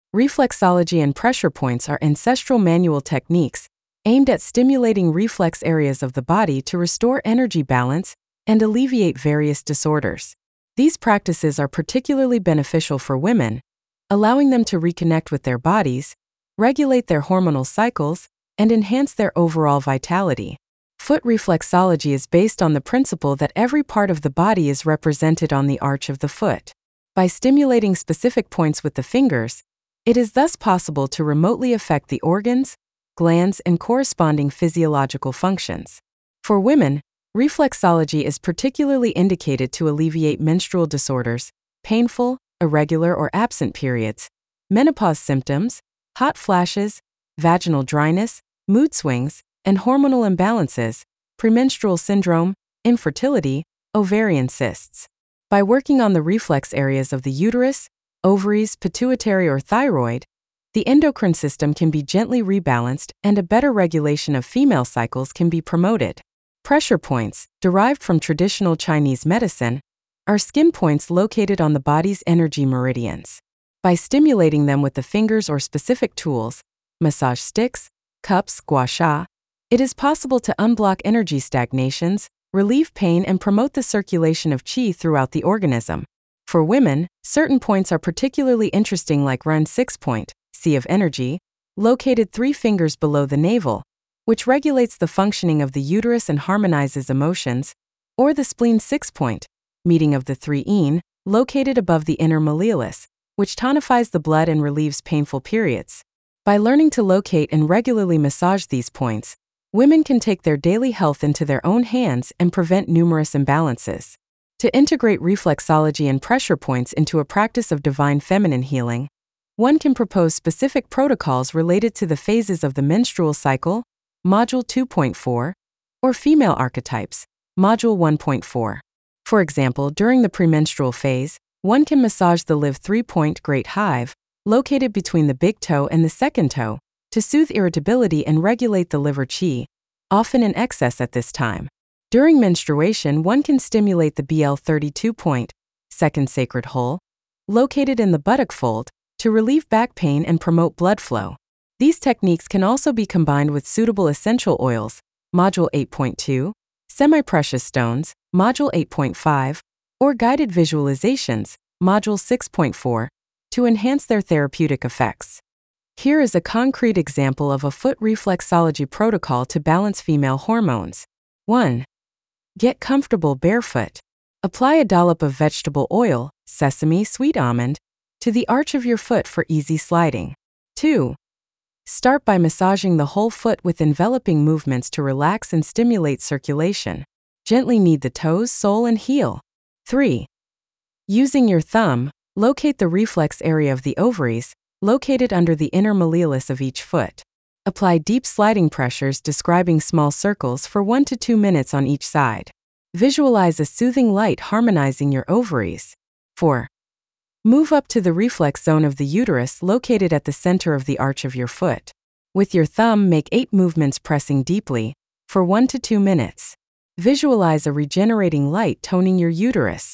Reflexology and pressure points are ancestral manual techniques aimed at stimulating reflex areas of the body to restore energy balance and alleviate various disorders. These practices are particularly beneficial for women, allowing them to reconnect with their bodies, regulate their hormonal cycles, and enhance their overall vitality. Foot reflexology is based on the principle that every part of the body is represented on the arch of the foot. By stimulating specific points with the fingers, it is thus possible to remotely affect the organs, glands, and corresponding physiological functions. For women, reflexology is particularly indicated to alleviate menstrual disorders, painful, irregular, or absent periods, menopause symptoms, hot flashes, vaginal dryness, mood swings, and hormonal imbalances, premenstrual syndrome, infertility, ovarian cysts. By working on the reflex areas of the uterus, ovaries, pituitary, or thyroid, the endocrine system can be gently rebalanced and a better regulation of female cycles can be promoted. Pressure points, derived from traditional Chinese medicine, are skin points located on the body's energy meridians. By stimulating them with the fingers or specific tools, massage sticks, cups, gua sha, it is possible to unblock energy stagnations, relieve pain, and promote the circulation of qi throughout the organism. For women, certain points are particularly interesting, like Ren 6 point, Sea of Energy, located 3 fingers below the navel, which regulates the functioning of the uterus and harmonizes emotions, or the Spleen 6 point, Meeting of the 3 Yin, located above the inner malleolus, which tonifies the blood and relieves painful periods. By learning to locate and regularly massage these points, women can take their daily health into their own hands and prevent numerous imbalances. To integrate reflexology and pressure points into a practice of divine feminine healing, one can propose specific protocols related to the phases of the menstrual cycle, Module 2.4, or female archetypes, Module 1.4. For example, during the premenstrual phase, one can massage the Live 3-point Great Hive, located between the big toe and the second toe, to soothe irritability and regulate the liver qi, often in excess at this time. During menstruation, one can stimulate the BL 32-point, Second Sacred Hole, located in the buttock fold, to relieve back pain and promote blood flow. These techniques can also be combined with suitable essential oils, Module 8.2, semi-precious stones, Module 8.5, or guided visualizations, Module 6.4, to enhance their therapeutic effects. Here is a concrete example of a foot reflexology protocol to balance female hormones. 1. Get comfortable barefoot. Apply a dollop of vegetable oil, sesame, sweet almond, to the arch of your foot for easy sliding. 2. Start by massaging the whole foot with enveloping movements to relax and stimulate circulation. Gently knead the toes, sole, and heel. 3. Using your thumb, locate the reflex area of the ovaries, located under the inner malleolus of each foot. Apply deep sliding pressures describing small circles for 1 to 2 minutes on each side. Visualize a soothing light harmonizing your ovaries. 4. Move up to the reflex zone of the uterus located at the center of the arch of your foot. With your thumb, make 8 movements pressing deeply, for 1 to 2 minutes. Visualize a regenerating light toning your uterus.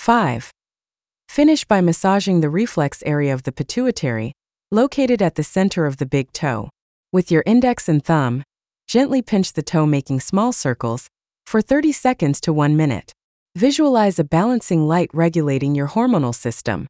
5. Finish by massaging the reflex area of the pituitary, located at the center of the big toe. With your index and thumb, gently pinch the toe, making small circles, for 30 seconds to 1 minute. Visualize a balancing light regulating your hormonal system.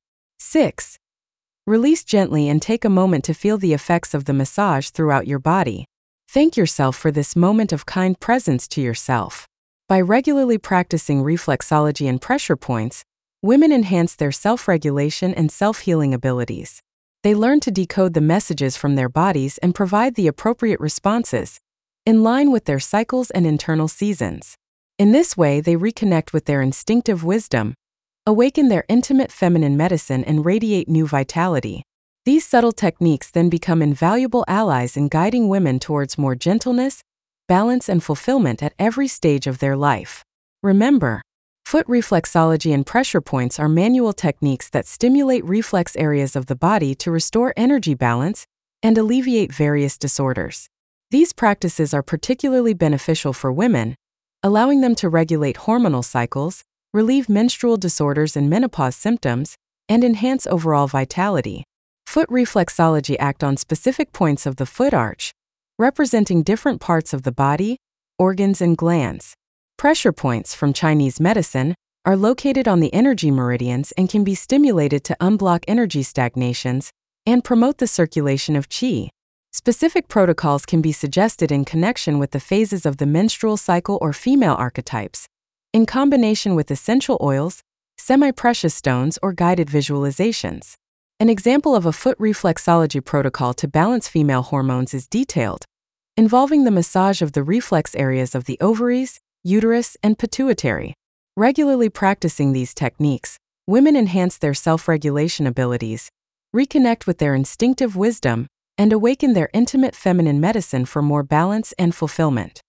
6. Release gently and take a moment to feel the effects of the massage throughout your body. Thank yourself for this moment of kind presence to yourself. By regularly practicing reflexology and pressure points, women enhance their self-regulation and self-healing abilities. They learn to decode the messages from their bodies and provide the appropriate responses, in line with their cycles and internal seasons. In this way, they reconnect with their instinctive wisdom, awaken their intimate feminine medicine, and radiate new vitality. These subtle techniques then become invaluable allies in guiding women towards more gentleness, balance, and fulfillment at every stage of their life. Remember, foot reflexology and pressure points are manual techniques that stimulate reflex areas of the body to restore energy balance and alleviate various disorders. These practices are particularly beneficial for women, allowing them to regulate hormonal cycles, relieve menstrual disorders and menopause symptoms, and enhance overall vitality. Foot reflexology act on specific points of the foot arch, representing different parts of the body, organs, and glands. Pressure points from Chinese medicine are located on the energy meridians and can be stimulated to unblock energy stagnations and promote the circulation of qi. Specific protocols can be suggested in connection with the phases of the menstrual cycle or female archetypes, in combination with essential oils, semi-precious stones, or guided visualizations. An example of a foot reflexology protocol to balance female hormones is detailed, involving the massage of the reflex areas of the ovaries, uterus, and pituitary. Regularly practicing these techniques, women enhance their self-regulation abilities, reconnect with their instinctive wisdom, and awaken their intimate feminine medicine for more balance and fulfillment.